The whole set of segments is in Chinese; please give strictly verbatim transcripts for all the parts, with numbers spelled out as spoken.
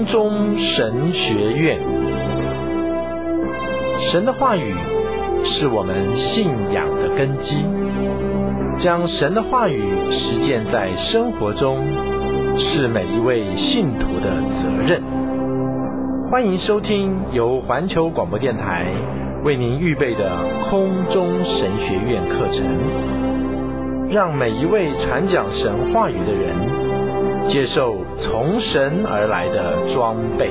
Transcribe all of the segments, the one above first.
空中神学院。神的话语是我们信仰的根基，将神的话语实践在生活中，是每一位信徒的责任。欢迎收听由环球广播电台为您预备的空中神学院课程，让每一位传讲神话语的人接受从神而来的装备。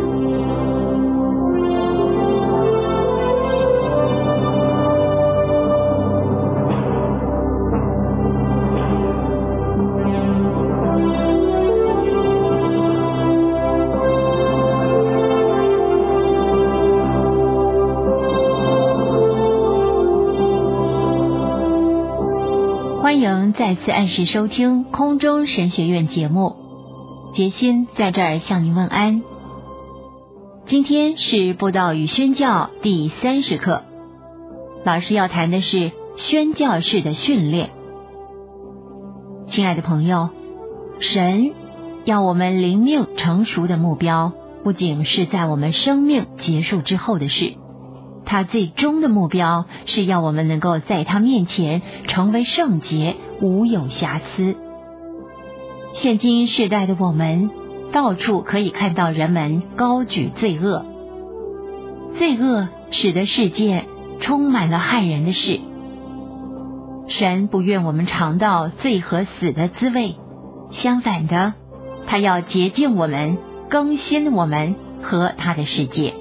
欢迎再次按时收听空中神学院节目，杰心在这儿向您问安。今天是布道与宣教第三十课，老师要谈的是宣教士的训练。亲爱的朋友，神要我们灵命成熟的目标，不仅是在我们生命结束之后的事，他最终的目标是要我们能够在他面前成为圣洁，无有瑕疵。现今世代的我们，到处可以看到人们高举罪恶，罪恶使得世界充满了害人的事。神不愿我们尝到罪和死的滋味，相反的，他要洁净我们，更新我们和他的世界。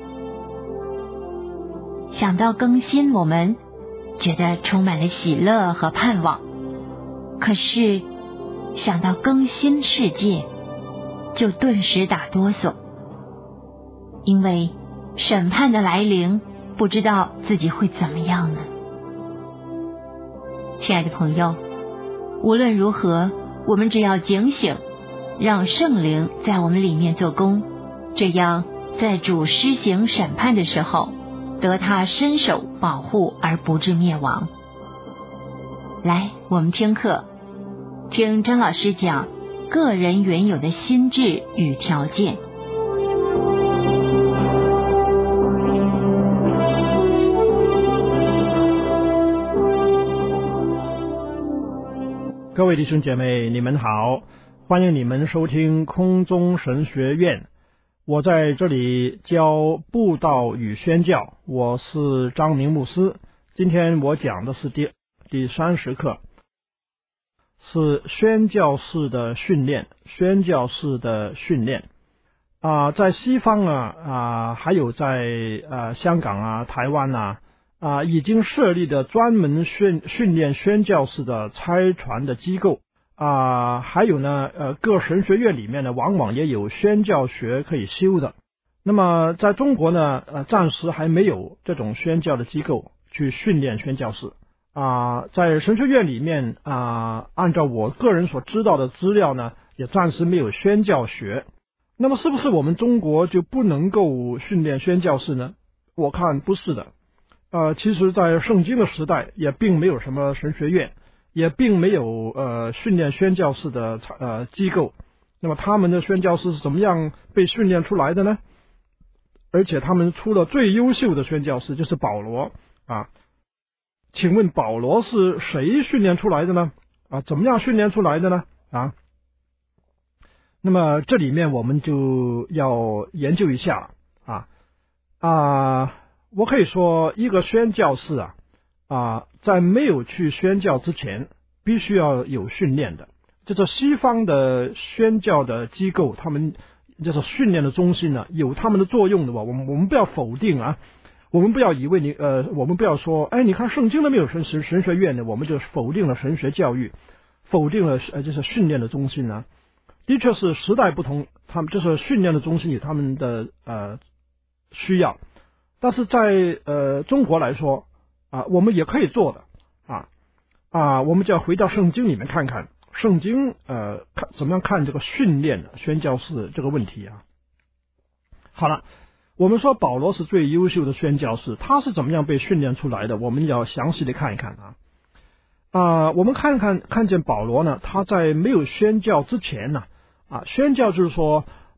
想到更新我们，觉得充满了喜乐和盼望，可是想到更新世界，就顿时打哆嗦，因为审判的来临，不知道自己会怎么样呢？亲爱的朋友，无论如何，我们只要警醒，让圣灵在我们里面做工，这样在主施行审判的时候，得他伸手保护而不致灭亡。来，我们听课，听张老师讲个人原有的心智与条件。 各位弟兄姐妹，你们好，欢迎你们收听空中神学院。我在这里教布道与宣教，我是张明牧师。今天我讲的是第第三十课，是宣教士的训练。宣教士的训练啊、呃，在西方啊啊、呃，还有在呃香港啊、台湾啊啊、呃，已经设立的专门训训练宣教士的差传的机构。啊、呃，还有呢，呃，各神学院里面呢，往往也有宣教学可以修的。那么在中国呢，呃，暂时还没有这种宣教的机构去训练宣教士。啊、呃，在神学院里面啊、呃，按照我个人所知道的资料呢，也暂时没有宣教学。那么是不是我们中国就不能够训练宣教士呢？我看不是的。呃，其实在圣经的时代，也并没有什么神学院。也并没有呃训练宣教士的呃机构，那么他们的宣教士是怎么样被训练出来的呢？而且他们出了最优秀的宣教士，就是保罗啊。请问保罗是谁训练出来的呢？啊，怎么样训练出来的呢？啊，那么这里面我们就要研究一下啊啊，我可以说一个宣教士啊。啊，在没有去宣教之前，必须要有训练的。就是西方的宣教的机构，他们就是训练的中心呢，有他们的作用的吧。我们我们不要否定啊，我们不要以为你呃，我们不要说，哎，你看圣经都没有神神神学院的，我们就否定了神学教育，否定了呃就是训练的中心呢。的确是时代不同，他们就是训练的中心有他们的呃需要，但是在呃中国来说。啊，我们也可以做的啊啊，我们就要回到圣经里面看看，圣经呃看怎么样看这个训练的宣教士这个问题啊。好了，我们说保罗是最优秀的宣教士，他是怎么样被训练出来的？我们要详细的看一看啊。啊、呃，我们看看看见保罗呢，他在没有宣教之前呢，啊，宣教就是说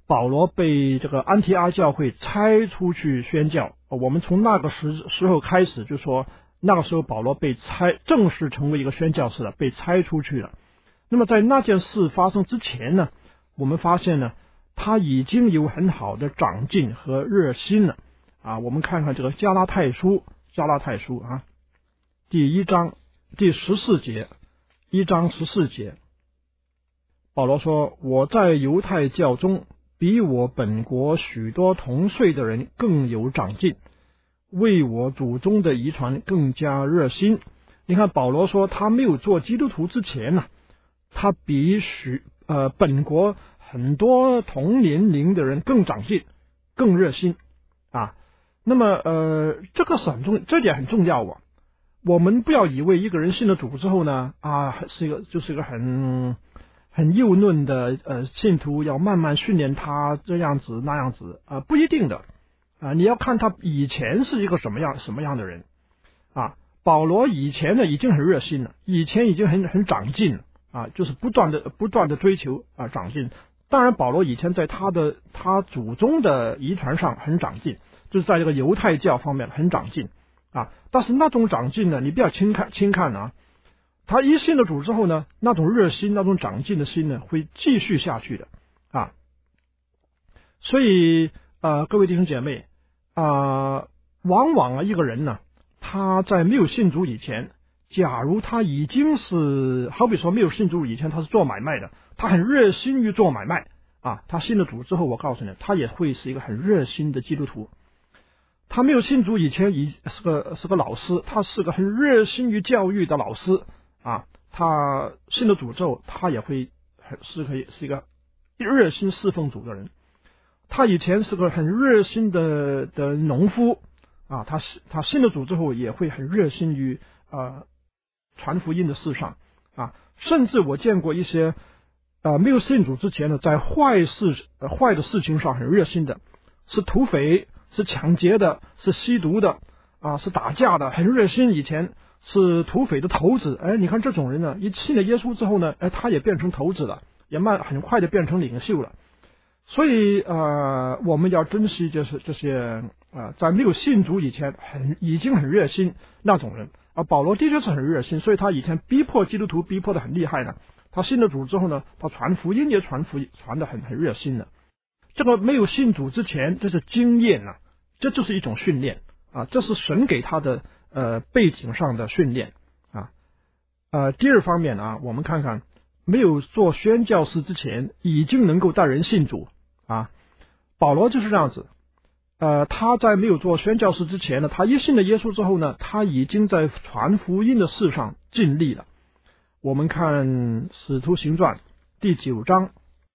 保罗被这个安提阿教会差出去宣教，我们从那个时时候开始就说，那个时候保罗被差正式成为一个宣教士了，被差出去了。那么在那件事发生之前呢，我们发现呢，他已经有很好的长进和热心了啊。我们看看这个加拉太书，加拉太书啊，第一章第十四节，一章十四节，保罗说：“我在犹太教中，比我本国许多同岁的人更有长进，为我祖宗的遗传更加热心。”你看保罗说他没有做基督徒之前呢、啊，他比许呃本国很多同年龄的人更长进，更热心啊。那么呃这个是很重，这点很重要啊。我们不要以为一个人信了主之后呢啊是一个就是一个很很幼嫩的呃信徒，要慢慢训练他这样子那样子啊、呃，不一定的啊。你要看他以前是一个什么样什么样的人啊。保罗以前呢已经很热心了，以前已经很很长进了啊，就是不断的不断的追求啊长进。当然保罗以前在他的他祖宗的遗传上很长进，就是在这个犹太教方面很长进啊。但是那种长进呢，你不要轻看轻看啊。他一信了主之后呢，那种热心那种长进的心呢会继续下去的啊。所以呃各位弟兄姐妹啊、呃，往往啊一个人呢，他在没有信主以前，假如他已经是好比说没有信主以前他是做买卖的，他很热心于做买卖啊。他信了主之后，我告诉你，他也会是一个很热心的基督徒。他没有信主以前，已是个是个老师，他是个很热心于教育的老师啊。他信了主之后，他也会是可以是一个热心侍奉主的人。他以前是个很热心的的农夫啊，他他信了主之后，也会很热心于呃传福音的事上啊。甚至我见过一些呃没有信主之前呢，在坏事、呃、坏的事情上很热心的，是土匪，是抢劫的，是吸毒的啊，是打架的，很热心。以前是土匪的头子，哎，你看这种人呢，一信了耶稣之后呢，哎，他也变成头子了，也慢很快的变成领袖了。所以呃，我们要珍惜就是这些啊、呃，在没有信主以前很已经很热心那种人啊。保罗的确是很热心，所以他以前逼迫基督徒逼迫的很厉害呢。他信了主之后呢，他传福音也传福音传的很很热心的。这个没有信主之前，这是经验啊，这就是一种训练啊，这是神给他的呃背景上的训练啊。呃，第二方面啊，我们看看没有做宣教士之前，已经能够带人信主啊。保罗就是这样子，呃，他在没有做宣教士之前呢，他一信了耶稣之后呢，他已经在传福音的事上尽力了。我们看使徒行传第九章。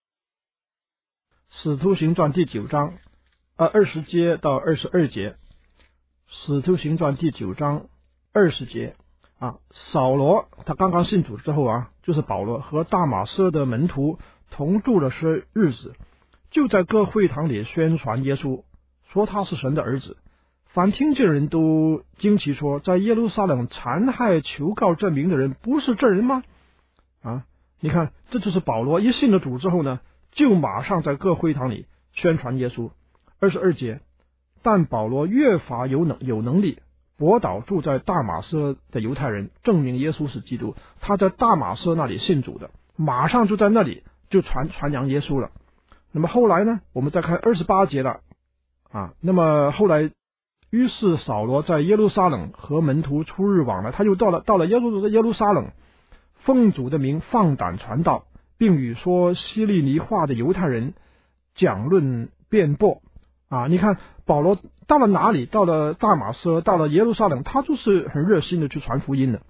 使徒行传第九章，呃，二十节到二十二节。使徒行传第九章二十节啊，扫罗他刚刚信主之后啊，就是保罗和大马色的门徒同住了些日子，就在各会堂里宣传耶稣，说他是神的儿子。凡听见人都惊奇说，在耶路撒冷残害求告证明的人不是这人吗？啊，你看，这就是保罗一信了主之后呢，就马上在各会堂里宣传耶稣。二十二节，但保罗越发有能有能力驳倒住在大马色的犹太人，证明耶稣是基督。他在大马色那里信主的，马上就在那里就传传扬耶稣了。那么后来呢，我们再看二十八节了啊。那么后来，于是扫罗在耶路撒冷和门徒出日往来，他就到了到了耶路耶路撒冷，奉主的名放胆传道，并与说希利尼话的犹太人讲论辩驳啊。你看保罗到了哪里，到了大马色，到了耶路撒冷，他就是很热心的去传福音的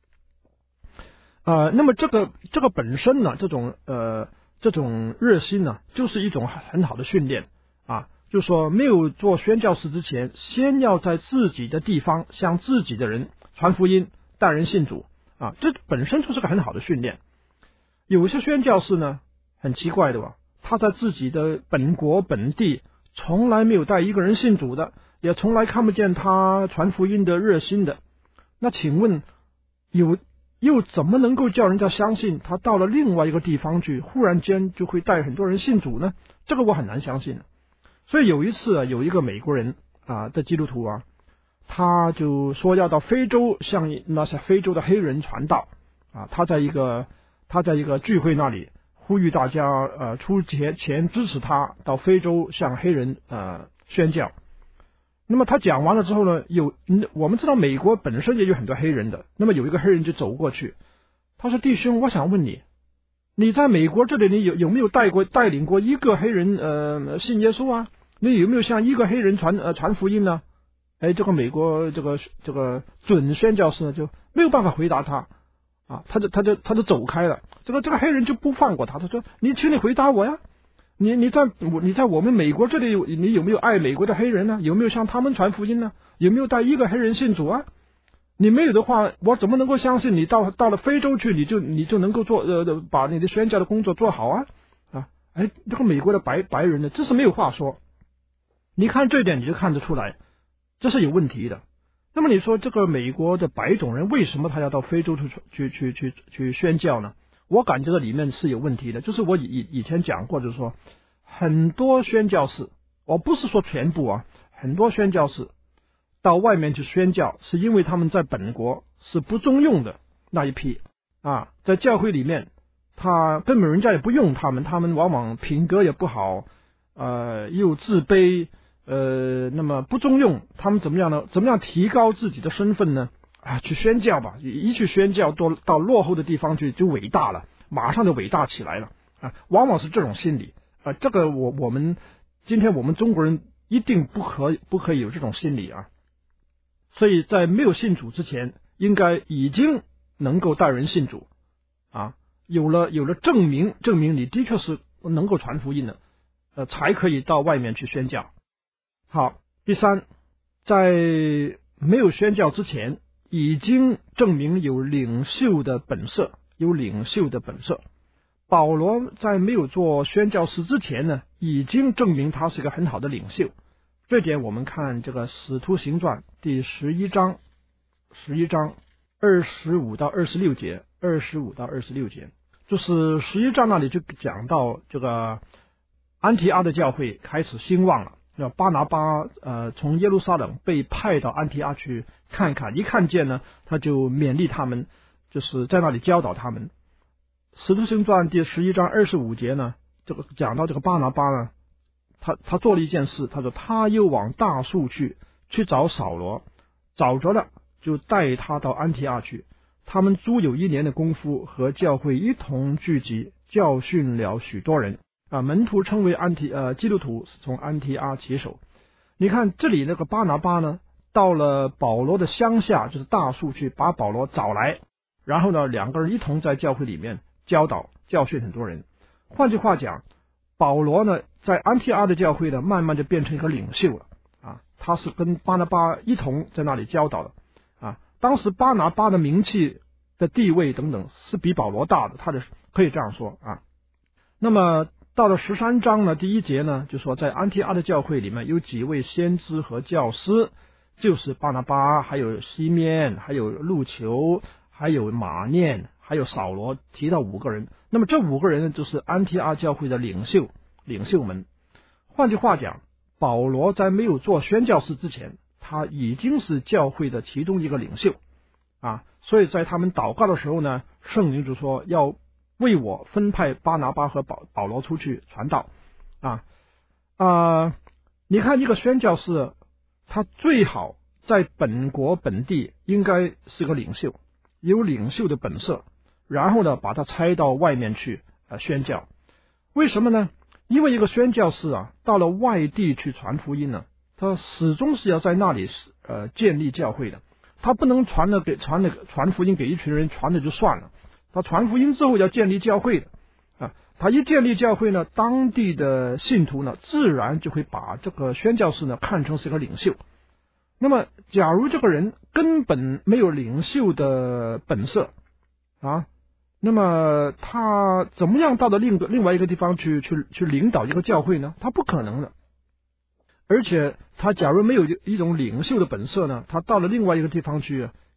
啊。那么这个这个本身呢，这种呃这种热心呢，就是一种很好的训练啊。就是说没有做宣教士之前，先要在自己的地方向自己的人传福音，带人信主啊，这本身就是个很好的训练。有些宣教士呢很奇怪的吧，他在自己的本国本地从来没有带一个人信主的，也从来看不见他传福音的热心的。那请问有又怎么能够叫人家相信他到了另外一个地方去，忽然间就会带很多人信主呢？这个我很难相信。所以有一次啊，有一个美国人啊的基督徒啊，他就说要到非洲向那些非洲的黑人传道啊，他在一个他在一个聚会那里呼吁大家呃出钱钱支持他到非洲向黑人呃宣教。那么他讲完了之后呢，有我们知道美国本身也有很多黑人的，那么有一个黑人就走过去，他说：“弟兄，我想问你，你在美国这里你有有没有带过带领过一个黑人呃信耶稣啊？你有没有向一个黑人传呃传福音呢？”哎，这个美国这个这个准宣教士呢就没有办法回答他啊，他就他就他就走开了。这个这个黑人就不放过他，他说：“你请你回答我呀。你你在你在我们美国这里，你有没有爱美国的黑人呢？有没有向他们传福音呢？有没有带一个黑人信主啊？你没有的话，我怎么能够相信你到到了非洲去，你就你就能够做呃把你的宣教的工作做好啊啊！哎，这个美国的白白人呢，这是没有话说。你看这一点你就看得出来，这是有问题的。那么你说这个美国的白种人为什么他要到非洲去去去去去宣教呢？我感觉这里面是有问题的，就是我以以前讲过，就是说很多宣教士，我不是说全部啊，很多宣教士到外面去宣教，是因为他们在本国是不中用的那一批啊，在教会里面，他根本人家也不用他们，他们往往品格也不好，呃，又自卑，呃，那么不中用，他们怎么样呢？怎么样提高自己的身份呢？啊，去宣教吧！一去宣教，到到落后的地方去就伟大了，马上就伟大起来了啊！往往是这种心理啊。这个我我们今天我们中国人一定不可不可以有这种心理啊。所以在没有信主之前，应该已经能够带人信主啊，有了有了证明，证明你的确是能够传福音的，呃，才可以到外面去宣教。好，第三，在没有宣教之前，已经证明有领袖的本色，有领袖的本色。保罗在没有做宣教士之前呢，已经证明他是一个很好的领袖。这点我们看这个《使徒行传》第十一章，十一章二十五到二十六节，二十五到二十六节，就是十一章那里就讲到这个安提阿的教会开始兴旺了。巴拿巴呃从耶路撒冷被派到安提阿去看看，一看见呢，他就勉励他们，就是在那里教导他们。使徒行传第十一章二十五节呢，这个讲到这个巴拿巴呢，他他做了一件事，他说他又往大树去去找扫罗，找着了就带他到安提阿去。他们足有一年的功夫，和教会一同聚集，教训了许多人。啊，门徒称为安提呃基督徒是从安提阿起手。你看这里那个巴拿巴呢，到了保罗的乡下，就是大树去把保罗找来，然后呢两个人一同在教会里面教导教训很多人。换句话讲，保罗呢在安提阿的教会呢，慢慢就变成一个领袖了啊，他是跟巴拿巴一同在那里教导的啊。当时巴拿巴的名气的地位等等是比保罗大的，他的可以这样说啊。那么到了十三章呢，第一节呢，就说在安提阿的教会里面有几位先知和教师，就是巴拿巴，还有西面，还有路求，还有马念，还有扫罗，提到五个人。那么这五个人呢，就是安提阿教会的领袖，领袖们。换句话讲，保罗在没有做宣教士之前，他已经是教会的其中一个领袖啊。所以在他们祷告的时候呢，圣灵就说要为我分派巴拿巴和保保罗出去传道啊啊、呃！你看一个宣教士，他最好在本国本地应该是个领袖，有领袖的本色，然后呢把他差到外面去呃宣教。为什么呢？因为一个宣教士啊，到了外地去传福音呢，他始终是要在那里呃建立教会的，他不能传了给传了传福音给一群人传了就算了。他传福音之后要建立教会的啊，他一建立教会呢，当地的信徒呢，自然就会把这个宣教士呢看成是个领袖。那么，假如这个人根本没有领袖的本色啊，那么他怎么样到了另另外一个地方去去去领导一个教会呢？他不可能的。而且他假如没有一种领袖的本色呢，他到了另外一个地方去，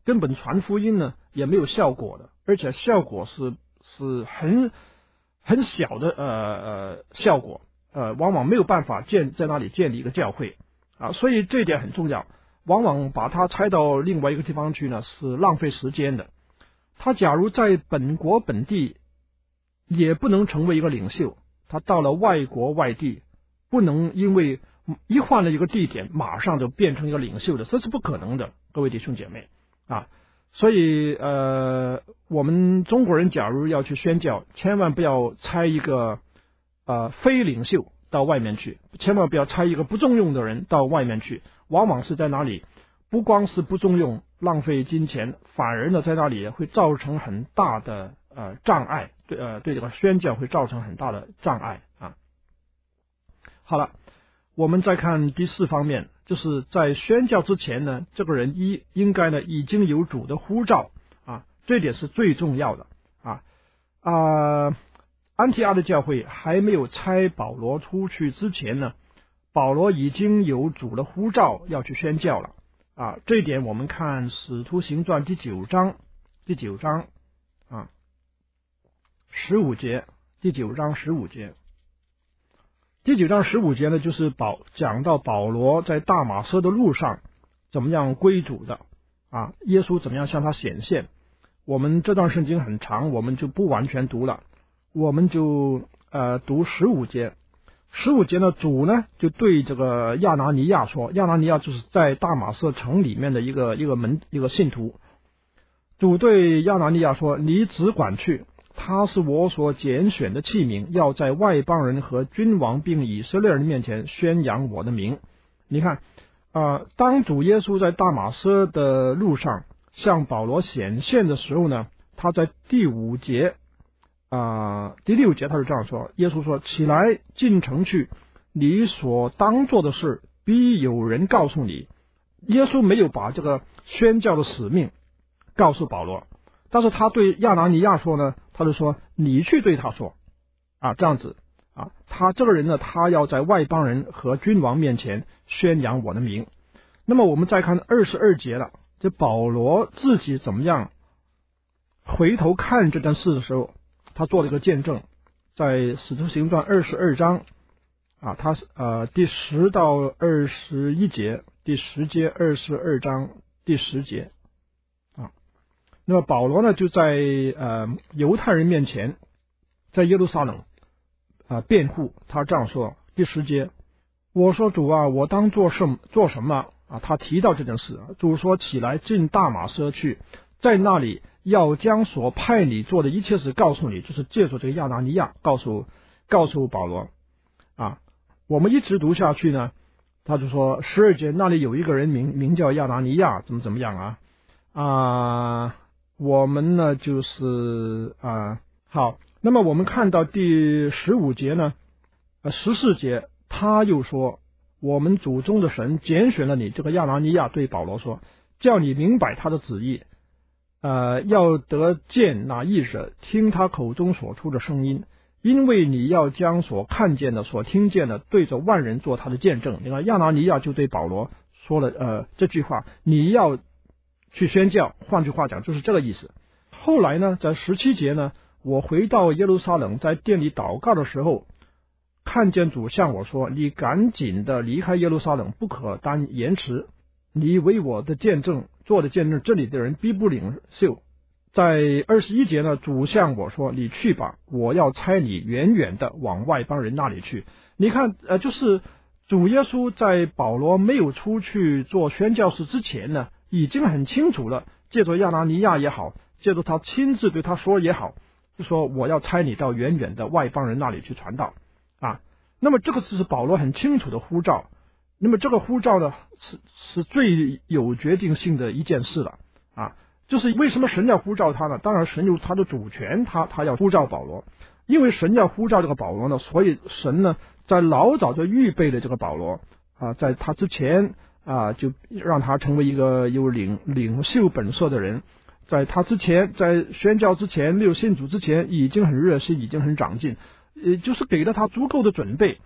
根本传福音呢也没有效果的，而且效果是是很很小的呃呃效果，呃往往没有办法建在那里建立一个教会啊，所以这一点很重要。往往把他拆到另外一个地方去呢，是浪费时间的。他假如在本国本地也不能成为一个领袖，他到了外国外地，不能因为一换了一个地点，马上就变成一个领袖的，这是不可能的，各位弟兄姐妹啊。所以呃，我们中国人假如要去宣教，千万不要拆一个呃非领袖到外面去，千万不要拆一个不重用的人到外面去，往往是在哪里不光是不重用，浪费金钱，反而呢在那里会造成很大的呃障碍，对呃对这个宣教会造成很大的障碍啊。好了，我们再看第四方面，就是在宣教之前呢，这个人一应该呢已经有主的呼召啊，这点是最重要的啊啊。安提阿的教会还没有差保罗出去之前呢，保罗已经有主的呼召要去宣教了啊。这一点我们看使徒行传第九章第九章啊十五节，第九章十五节。第九章十五节呢，就是保讲到保罗在大马色的路上怎么样归主的啊，耶稣怎么样向他显现。我们这段圣经很长，我们就不完全读了，我们就呃读十五节。十五节呢，主呢就对这个亚拿尼亚说，亚拿尼亚就是在大马色城里面的一个一个门一个信徒。主对亚拿尼亚说，你只管去，他是我所拣选的器皿，要在外邦人和君王并以色列人面前宣扬我的名。你看啊、呃，当主耶稣在大马色的路上向保罗显现的时候呢，他在第五节啊、呃、第六节他是这样说，耶稣说，起来进城去，你所当做的事必有人告诉你。耶稣没有把这个宣教的使命告诉保罗，但是他对亚拿尼亚说呢，他就说你去对他说啊，这样子啊，他这个人呢，他要在外邦人和君王面前宣扬我的名。那么我们再看二十二节了，这保罗自己怎么样回头看这件事的时候，他做了一个见证，在使徒行传二十二章啊，他呃第十到二十一节，第十节二十二章第十节。那么保罗呢，就在呃犹太人面前，在耶路撒冷啊、呃、辩护，他这样说，第十节，我说主啊，我当做什做什么啊？他提到这件事，主说，起来进大马色去，在那里要将所派你做的一切事告诉你，就是借助这个亚拿尼亚告诉告诉保罗啊。我们一直读下去呢，他就说十二节，那里有一个人名名叫亚拿尼亚，怎么怎么样啊啊。我们呢就是啊好，那么我们看到第十五节呢，呃十四节他又说，我们祖宗的神拣选了你，这个亚拿尼亚对保罗说，叫你明白他的旨意，呃要得见那译者，听他口中所出的声音，因为你要将所看见的所听见的对着万人做他的见证。你看亚拿尼亚就对保罗说了呃这句话，你要去宣教，换句话讲就是这个意思。后来呢，在十七节呢，我回到耶路撒冷，在店里祷告的时候，看见主向我说，你赶紧的离开耶路撒冷，不可单延迟，你为我的见证做的见证，这里的人必不领袖。在二十一节呢，主向我说，你去吧，我要差你远远的往外邦人那里去。你看呃，就是主耶稣在保罗没有出去做宣教士之前呢，已经很清楚了，借着亚拿尼亚也好，借着他亲自对他说也好，就说我要差你到远远的外邦人那里去传道啊。那么这个就是保罗很清楚的呼召，那么这个呼召呢是是最有决定性的一件事了啊。就是为什么神要呼召他呢？当然神有他的主权，他他要呼召保罗，因为神要呼召这个保罗呢，所以神呢在老早就预备了这个保罗啊，在他之前啊，就让他成为一个有领领袖本色的人，在他之前，在宣教之前，没有信主之前，已经很热心，已经很长进，也就是给了他足够的准备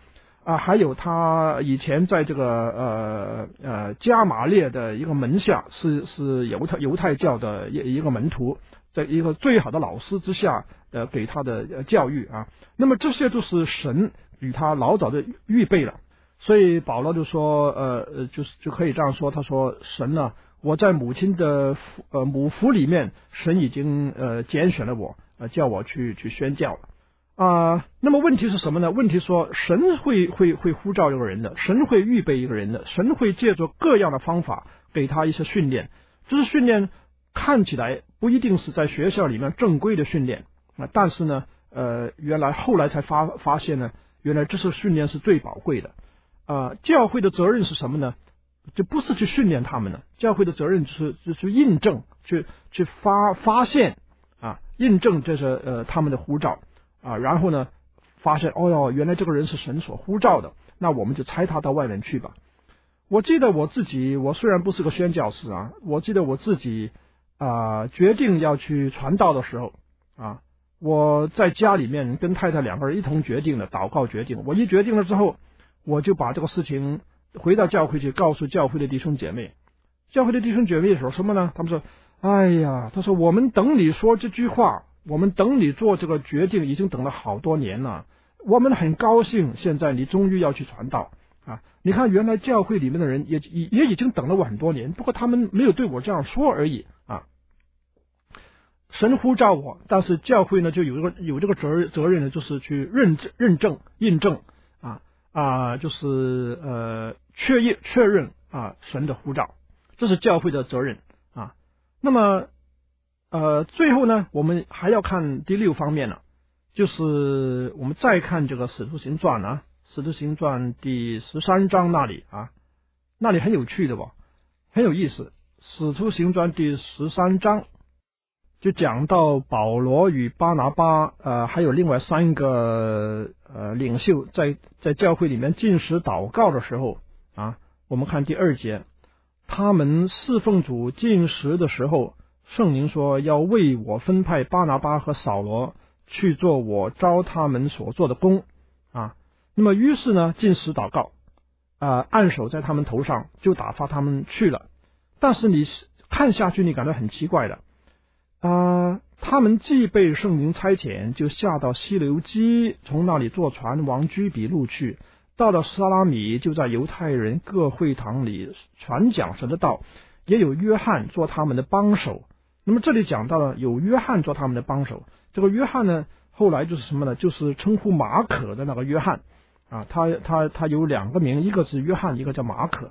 啊，还有他以前在这个呃呃加马列的一个门下，是是犹太犹太教的一一个门徒，在一个最好的老师之下呃给他的教育啊。那么这些都是神与他老早的预备了。所以保罗就说，呃呃，就是就可以这样说，他说神呢、啊，我在母亲的呃母腹里面，神已经呃拣选了我，呃叫我去去宣教了啊、呃。那么问题是什么呢？问题说神会会会呼召一个人的，神会预备一个人的，神会借助各样的方法给他一些训练。这是训练看起来不一定是在学校里面正规的训练啊，但是呢，呃，原来后来才发发现呢，原来这次训练是最宝贵的。啊、呃，教会的责任是什么呢？就不是去训练他们的，教会的责任就是就是印证，去去发发现啊，印证这是呃他们的呼召啊，然后呢，发现哦哟，原来这个人是神所呼召的，那我们就差他到外面去吧。我记得我自己，我虽然不是个宣教士啊，我记得我自己啊、呃、决定要去传道的时候啊，我在家里面跟太太两个人一同决定的，祷告决定。我一决定了之后，我就把这个事情回到教会去告诉教会的弟兄姐妹。教会的弟兄姐妹说什么呢？他们说：“哎呀，他说我们等你说这句话，我们等你做这个决定，已经等了好多年了。我们很高兴，现在你终于要去传道啊！你看，原来教会里面的人也也也已经等了我很多年，不过他们没有对我这样说而已啊。神呼召我，但是教会呢就有一个有这个责任责任呢，就是去认证、认证、印证。”啊，就是呃确认确认啊神的呼召，这是教会的责任啊。那么呃最后呢，我们还要看第六方面了，就是我们再看这个使徒行传啊，使徒行传第十三章那里啊，那里很有趣的吧，很有意思。使徒行传第十三章就讲到保罗与巴拿巴，呃，还有另外三个呃领袖在在教会里面禁食祷告的时候啊，我们看第二节，他们侍奉主禁食的时候，圣灵说要为我分派巴拿巴和扫罗去做我召他们所做的工啊。那么于是呢，禁食祷告啊、呃，按手在他们头上，就打发他们去了。但是你看下去，你感到很奇怪的。啊、呃，他们既被圣灵差遣，就下到西流基，从那里坐船往居比路去。到了撒拉米，就在犹太人各会堂里传讲神的道，也有约翰做他们的帮手。那么这里讲到了有约翰做他们的帮手，这个约翰呢，后来就是什么呢？就是称呼马可的那个约翰啊，他他他有两个名，一个是约翰，一个叫马可。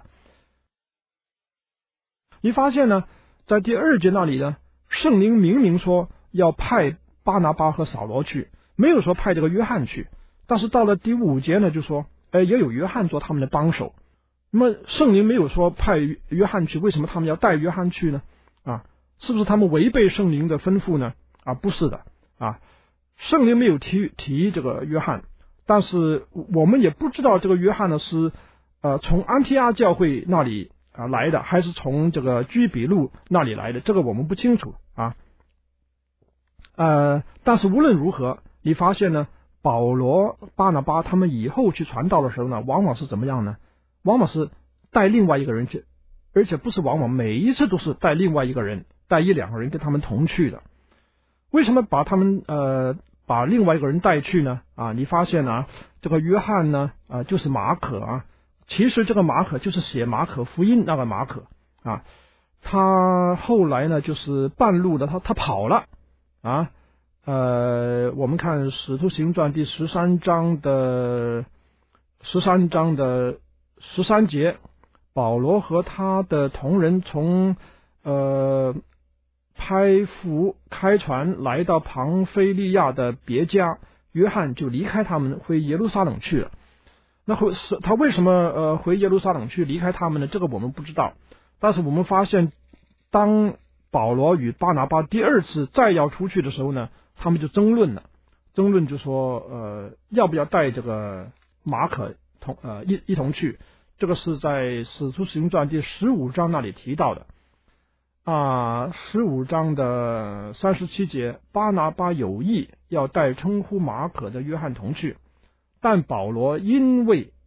你发现呢，在第二节那里呢，圣灵明明说要派巴拿巴和扫罗去，没有说派这个约翰去。但是到了第五节呢，就说，哎，也有约翰做他们的帮手。那么圣灵没有说派约翰去，为什么他们要带约翰去呢？啊，是不是他们违背圣灵的吩咐呢？啊，不是的啊，圣灵没有提提这个约翰，但是我们也不知道这个约翰呢是呃从安提阿教会那里啊来的，还是从这个居比路那里来的，这个我们不清楚啊。呃，但是无论如何，你发现呢，保罗、巴拿巴他们以后去传道的时候呢，往往是怎么样呢？往往是带另外一个人去，而且不是往往每一次都是带另外一个人，带一两个人跟他们同去的。为什么把他们呃把另外一个人带去呢？啊，你发现啊，这个约翰呢，啊就是马可啊。其实这个马可就是写马可福音那个马可啊，他后来呢就是半路的他他跑了啊。呃，我们看使徒行传第十三章的十三章的十三节，保罗和他的同人从呃拍浮开船来到庞菲利亚的别家，约翰就离开他们回耶路撒冷去了。那回是他为什么呃回耶路撒冷去离开他们呢？这个我们不知道。但是我们发现，当保罗与巴拿巴第二次再要出去的时候呢，他们就争论了，争论就说呃要不要带这个马可同呃一一同去。这个是在使徒行传第十五章那里提到的啊，十五章的三十七节，巴拿巴有意要带称呼马可的约翰同去。但保罗因为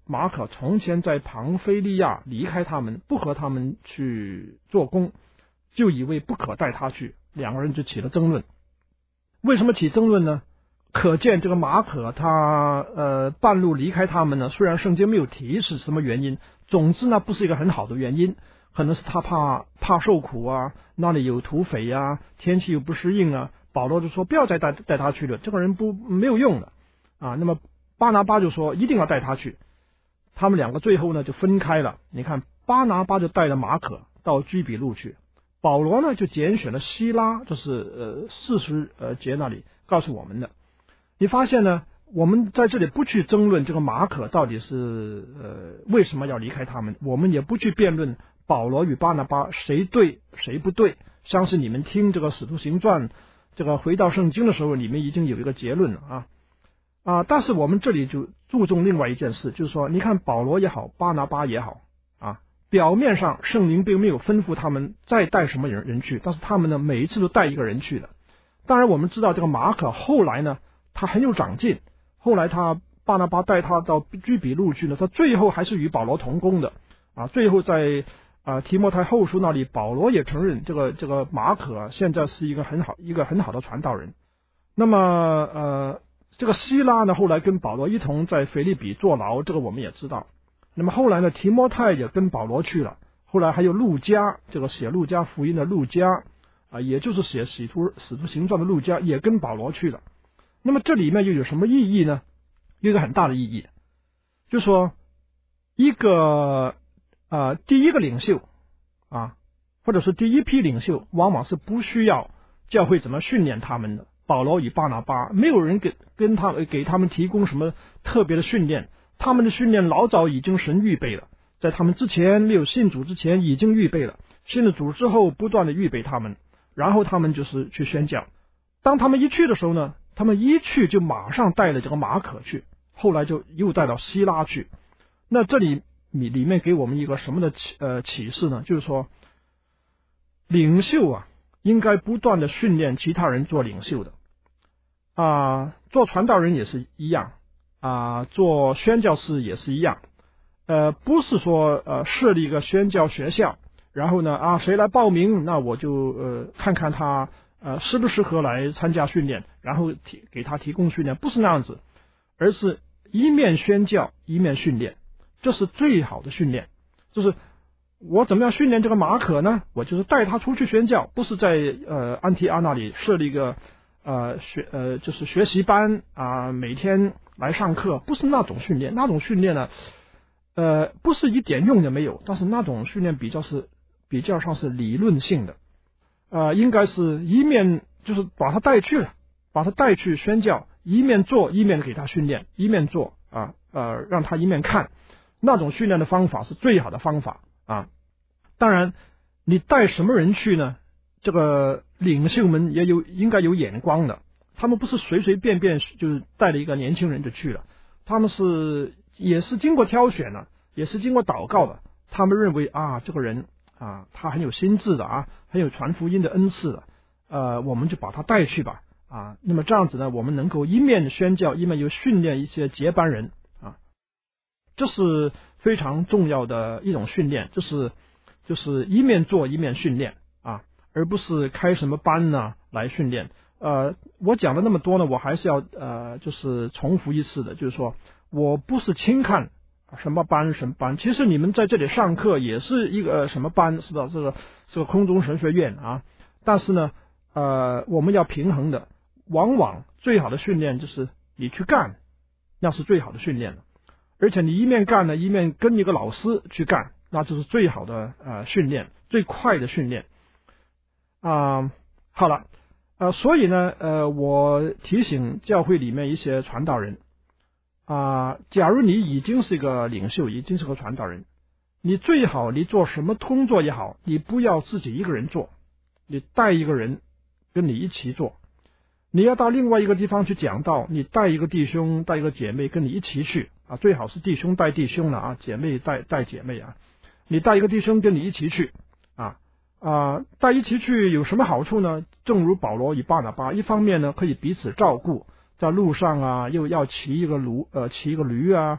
马可从前在庞菲利亚离开他们，不和他们去做工，就以为不可带他去，两个人就起了争论。为什么起争论呢？可见这个马可他呃半路离开他们呢，虽然圣经没有提是什么原因，总之呢不是一个很好的原因，可能是他怕怕受苦啊，那里有土匪啊，天气又不适应啊，保罗就说不要再带带他去了，这个人不没有用的啊。那么巴拿巴就说一定要带他去，他们两个最后呢就分开了。你看巴拿巴就带着马可到居比路去，保罗呢就拣选了希拉，就是呃四十呃节那里告诉我们的。你发现呢，我们在这里不去争论这个马可到底是呃为什么要离开他们，我们也不去辩论保罗与巴拿巴谁对谁不对，相信你们听这个使徒行传这个回到圣经的时候，你们已经有一个结论了啊啊！但是我们这里就注重另外一件事，就是说你看保罗也好，巴拿巴也好啊，表面上圣灵并没有吩咐他们再带什么人人去，但是他们呢每一次都带一个人去的。当然我们知道这个马可后来呢他很有长进，后来他巴拿巴带他到居比路去呢，他最后还是与保罗同工的啊。最后在啊提摩太后书那里，保罗也承认这个这个马可啊，现在是一个很好一个很好的传道人。那么呃这个希拉呢，后来跟保罗一同在腓立比坐牢，这个我们也知道。那么后来呢，提摩太也跟保罗去了，后来还有路加，这个写路加福音的路加啊，也就是写使徒使徒行传的路加，也跟保罗去了。那么这里面又有什么意义呢？有一个很大的意义，就是说一个呃第一个领袖啊，或者是第一批领袖，往往是不需要教会怎么训练他们的。保罗与巴拿巴没有人给跟他给他们提供什么特别的训练，他们的训练老早已经神预备了，在他们之前没有信主之前已经预备了，信了主之后不断的预备他们，然后他们就是去宣教。当他们一去的时候呢，他们一去就马上带了这个马可去，后来就又带到希拉去。那这里里面给我们一个什么的启呃启示呢？就是说领袖啊应该不断的训练其他人做领袖的啊，做传道人也是一样啊，做宣教士也是一样。呃，不是说呃设立一个宣教学校，然后呢啊谁来报名，那我就呃看看他呃适不适合来参加训练，然后提给他提供训练，不是那样子，而是一面宣教一面训练，这是最好的训练。就是我怎么样训练这个马可呢？我就是带他出去宣教，不是在呃安提阿那里设立一个呃学呃就是学习班啊，每天来上课，不是那种训练。那种训练呢，呃不是一点用也没有，但是那种训练比较是比较上是理论性的，呃应该是一面就是把他带去了，把他带去宣教，一面做一面给他训练，一面做啊呃让他一面看，那种训练的方法是最好的方法啊。当然你带什么人去呢？这个领袖们也有应该有眼光的，他们不是随随便便就是带了一个年轻人就去了，他们是也是经过挑选的，也是经过祷告的。他们认为啊这个人啊他很有心智的啊，很有传福音的恩赐的，呃我们就把他带去吧啊。那么这样子呢，我们能够一面宣教，一面又训练一些接班人啊，这是非常重要的一种训练，就是就是一面做一面训练啊，而不是开什么班呢来训练。呃，我讲了那么多呢，我还是要呃，就是重复一次的，就是说我不是轻看什么班什么班，其实你们在这里上课也是一个什么班，是吧？这个这个空中神学院啊，但是呢，呃，我们要平衡的，往往最好的训练就是你去干，那是最好的训练了。而且你一面干呢，一面跟一个老师去干，那就是最好的呃训练，最快的训练啊、呃。好了，呃，所以呢，呃，我提醒教会里面一些传道人啊、呃，假如你已经是一个领袖，已经是个传道人，你最好你做什么工作也好，你不要自己一个人做，你带一个人跟你一起做。你要到另外一个地方去讲道，你带一个弟兄带一个姐妹跟你一起去啊，最好是弟兄带弟兄了啊，姐妹带带姐妹啊。你带一个弟兄跟你一起去啊啊，带一起去有什么好处呢？正如保罗与巴拿巴，一方面呢可以彼此照顾，在路上啊又要骑一个驴呃骑一个驴啊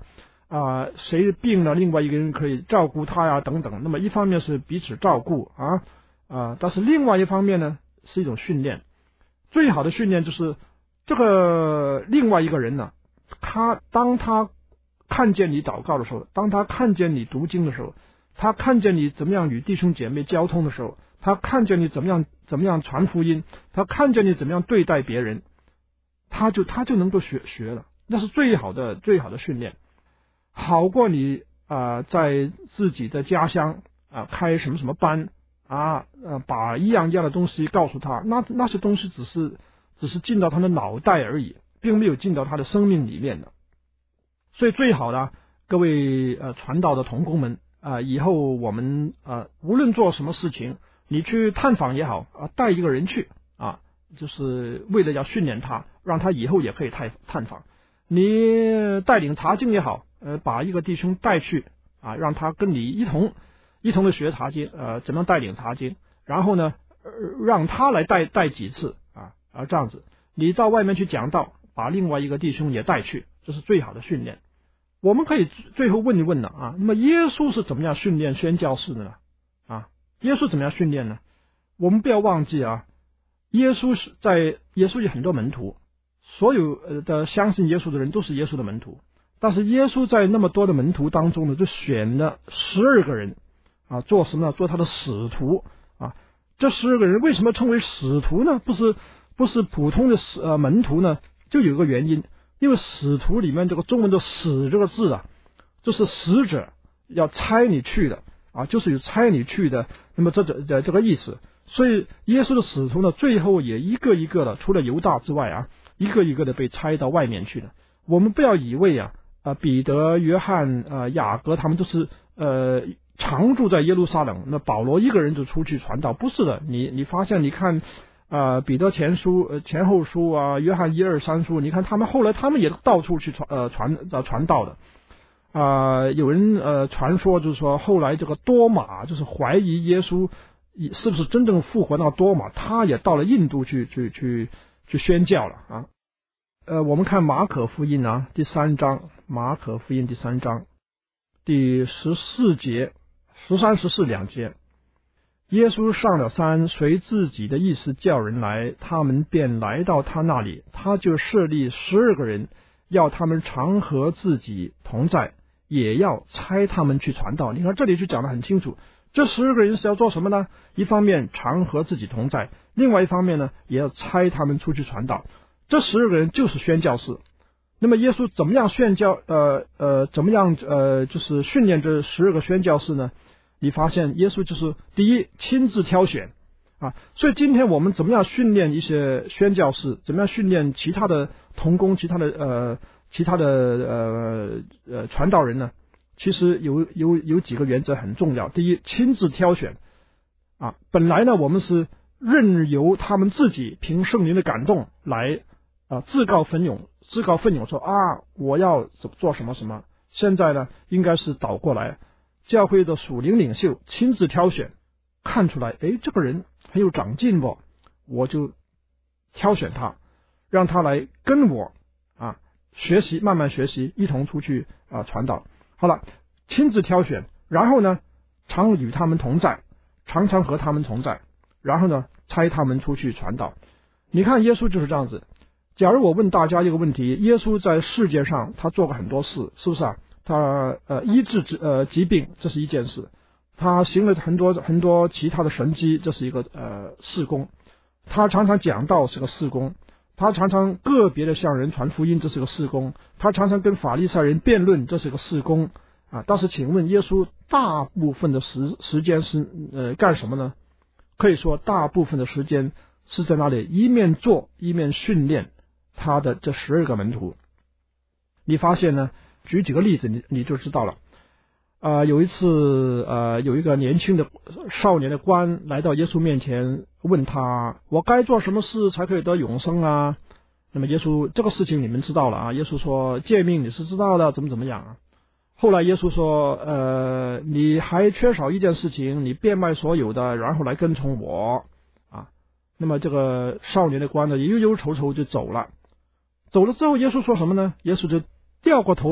啊、呃，谁病了，另外一个人可以照顾他呀，等等。那么一方面是彼此照顾啊啊、呃，但是另外一方面呢，是一种训练。最好的训练就是这个另外一个人呢，他当他看见你祷告的时候，当他看见你读经的时候，他看见你怎么样与弟兄姐妹交通的时候，他看见你怎么样怎么样传福音，他看见你怎么样对待别人，他就他就能够学学了。那是最好的最好的训练，好过你啊、呃、在自己的家乡啊、呃、开什么什么班啊呃把一样一样的东西告诉他，那那些东西只是只是进到他的脑袋而已，并没有进到他的生命里面的。所以最好的各位呃传道的同工们啊、呃，以后我们啊、呃、无论做什么事情，你去探访也好啊，带一个人去啊，就是为了要训练他，让他以后也可以探探访。你带领查经也好，呃，把一个弟兄带去啊，让他跟你一同一同的学查经，呃，怎么样带领查经，然后呢，呃、让他来带带几次啊啊这样子，你到外面去讲道，把另外一个弟兄也带去，这是最好的训练。我们可以最后问一问了啊，那么耶稣是怎么样训练宣教士的呢？啊，耶稣怎么样训练呢？我们不要忘记啊，耶稣是在耶稣有很多门徒。所有的相信耶稣的人都是耶稣的门徒，但是耶稣在那么多的门徒当中呢，就选了十二个人啊，做什么呢？做他的使徒啊。这十二个人为什么称为使徒呢？不是不是普通的使呃门徒呢？就有一个原因，因为使徒里面这个中文的使这个字啊，就是使者要差你去的啊，就是有差你去的，那么这这这这个意思。所以耶稣的使徒呢，最后也一个一个的，除了犹大之外啊，一个一个的被差到外面去了。我们不要以为啊，啊彼得、约翰、呃雅各他们都是呃常住在耶路撒冷，那保罗一个人就出去传道，不是的。你你发现，你看啊、呃、彼得前书、呃前后书啊，约翰一二三书，你看他们后来他们也到处去传呃传呃传道的。啊、呃，有人呃传说就是说，后来这个多马就是怀疑耶稣是不是真正复活那个多马，他也到了印度去去去去宣教了啊。呃，我们看马可福音啊，第三章，马可福音第三章第十四节、十三、十四两节，耶稣上了山，随自己的意思叫人来，他们便来到他那里，他就设立十二个人，要他们常和自己同在，也要差他们去传道。你看这里就讲得很清楚，这十二个人是要做什么呢？一方面常和自己同在，另外一方面呢，也要差他们出去传道。这十二个人就是宣教士。那么耶稣怎么样宣教？呃呃，怎么样呃，就是训练这十二个宣教士呢？你发现耶稣就是第一亲自挑选啊。所以今天我们怎么样训练一些宣教士？怎么样训练其他的同工、其他的呃、其他的呃呃传道人呢？其实有有有几个原则很重要。第一，亲自挑选啊。本来呢，我们是任由他们自己凭圣灵的感动来啊自告奋勇，自告奋勇说啊，我要做什么什么。现在呢，应该是倒过来，教会的属灵领袖亲自挑选，看出来，诶，这个人很有长进不，我就挑选他，让他来跟我啊学习，慢慢学习，一同出去啊传道。好了，亲自挑选，然后呢，常与他们同在，常常和他们同在，然后呢，差他们出去传道。你看耶稣就是这样子。假如我问大家一个问题，耶稣在世界上他做过很多事，是不是啊？他呃医治呃疾病，这是一件事；他行了很多很多其他的神迹，这是一个呃事工；他常常讲道是个事工；他常常个别的向人传福音，这是个事工；他常常跟法利赛人辩论，这是个事工啊。但是请问耶稣大部分的时时间是呃干什么呢？可以说大部分的时间是在那里一面做一面训练他的这十二个门徒。你发现呢？举几个例子，你你就知道了。啊、呃，有一次，呃，有一个年轻的少年的官来到耶稣面前，问他：“我该做什么事才可以得永生啊？”那么耶稣这个事情你们知道了啊。耶稣说：“诫命你是知道的，怎么怎么样啊？”后来耶稣说：“呃，你还缺少一件事情，你变卖所有的，然后来跟从我啊。”那么这个少年的官呢，忧忧愁愁就走了。走了之后，耶稣说什么呢？耶稣就掉过头来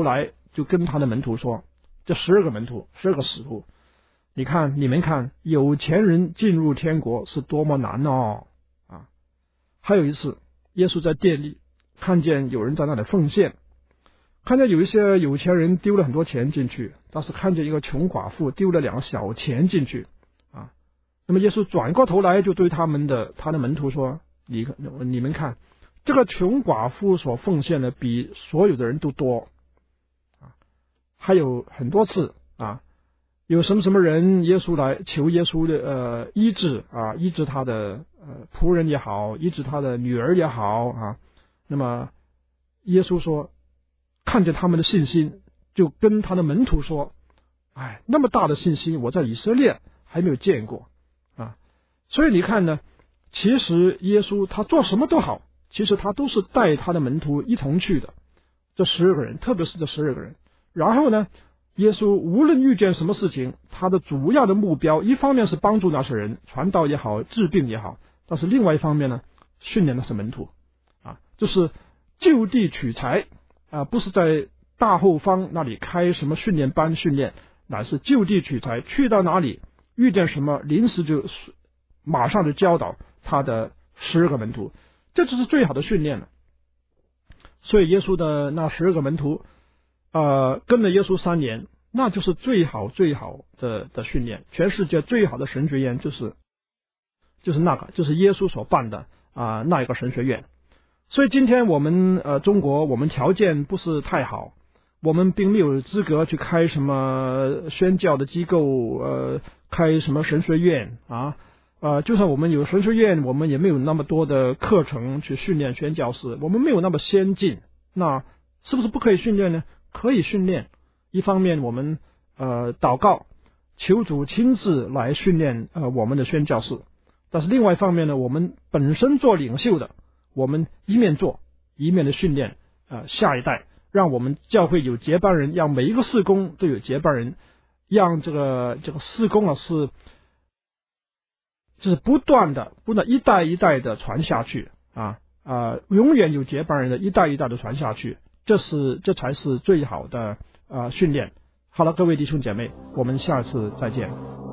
就跟他的门徒说，这十二个门徒，十二个使徒，你看，你们看，有钱人进入天国是多么难哦啊！还有一次，耶稣在店里看见有人在那里奉献，看见有一些有钱人丢了很多钱进去，但是看见一个穷寡妇丢了两个小钱进去啊。那么耶稣转过头来就对他们的他的门徒说：“你你们看，这个穷寡妇所奉献的比所有的人都多啊。”还有很多次啊，有什么什么人，耶稣来求耶稣的呃医治啊，医治他的呃仆人也好，医治他的女儿也好啊。那么耶稣说，看见他们的信心，就跟他的门徒说：“哎，那么大的信心，我在以色列还没有见过啊！”所以你看呢，其实耶稣他做什么都好，其实他都是带他的门徒一同去的。这十二个人，特别是这十二个人。然后呢，耶稣无论遇见什么事情，他的主要的目标，一方面是帮助那些人，传道也好，治病也好，但是另外一方面呢，训练那些门徒啊，就是就地取材啊，不是在大后方那里开什么训练班训练，乃是就地取材，去到哪里遇见什么，临时就马上就教导他的十二个门徒，这就是最好的训练了。所以耶稣的那十二个门徒，呃，跟了耶稣三年，那就是最好最好的的训练。全世界最好的神学院就是就是那个，就是耶稣所办的啊、呃、那一个神学院。所以今天我们呃中国我们条件不是太好，我们并没有资格去开什么宣教的机构，呃，开什么神学院啊。呃，就算我们有神学院，我们也没有那么多的课程去训练宣教士，我们没有那么先进。那是不是不可以训练呢？可以训练。一方面我们呃祷告，求主亲自来训练呃我们的宣教士，但是另外一方面呢，我们本身做领袖的，我们一面做一面的训练呃下一代，让我们教会有接班人，让每一个事工都有接班人，让这个这个事工啊是就是不断的不断一代一代的传下去啊啊、呃，永远有接班人的，一代一代的传下去，这是这才是最好的啊、呃、训练。好了，各位弟兄姐妹，我们下次再见。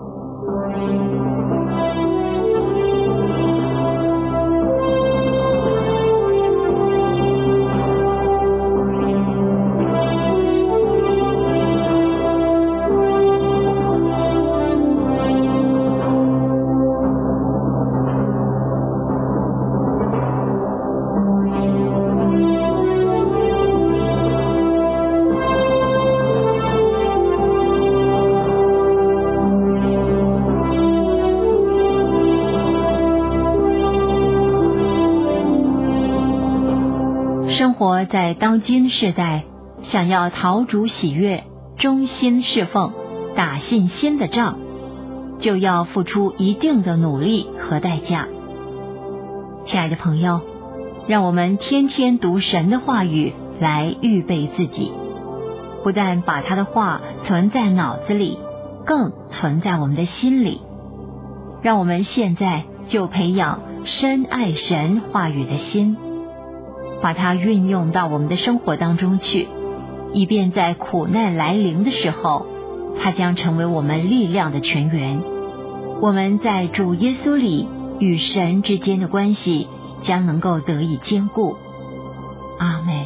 生活在当今世代，想要讨主喜悦，忠心侍奉，打信心的仗，就要付出一定的努力和代价。亲爱的朋友，让我们天天读神的话语来预备自己，不但把他的话存在脑子里，更存在我们的心里。让我们现在就培养深爱神话语的心，把它运用到我们的生活当中去，以便在苦难来临的时候，它将成为我们力量的泉源。我们在主耶稣里与神之间的关系将能够得以坚固。阿们。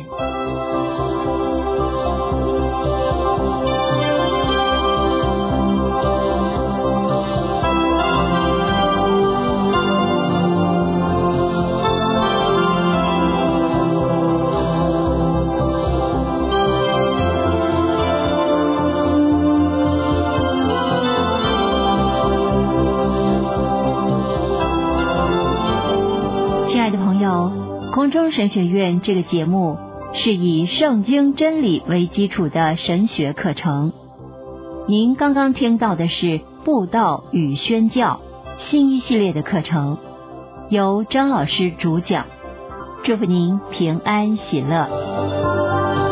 空中神学院这个节目是以圣经真理为基础的神学课程。您刚刚听到的是布道与宣教新一系列的课程，由张老师主讲。祝福您平安喜乐。